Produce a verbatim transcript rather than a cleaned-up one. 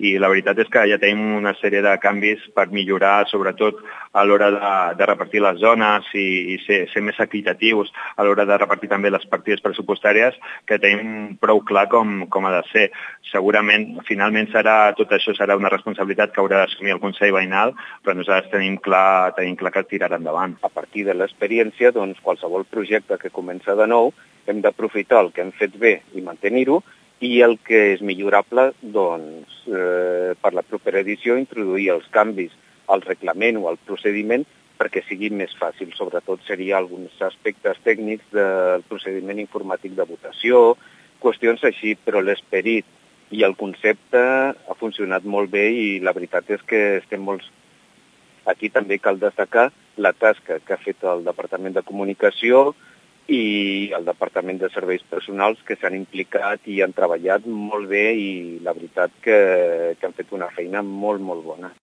i la veritat és que ja tenim una sèrie de canvis per millorar, sobretot a l'hora de, de repartir les zones i, i ser, ser més equitatius a l'hora de repartir també les partides pressupostàries, que tenim prou clar com, com ha de ser. Segurament, finalment, serà, tot això serà una responsabilitat que haurà d'assumir el Consell Veïnal, però nosaltres tenim clar, tenim clar que tirarà endavant. A partir de l'experiència, doncs, qualsevol projecte que comença de nou, hem d'aprofitar el que hem fet bé i mantenir-ho, i el que és millorable, doncs, eh, per la propera edició, introduir els canvis al reglament o al procediment perquè sigui més fàcil. Sobretot seria alguns aspectes tècnics del procediment informàtic de votació, qüestions així, però l'esperit i el concepte ha funcionat molt bé i la veritat és que estem molts... Aquí també cal destacar la tasca que ha fet el Departament de Comunicació i el Departament de Serveis Personals, que s'han implicat i han treballat molt bé i la veritat que, que han fet una feina molt, molt bona.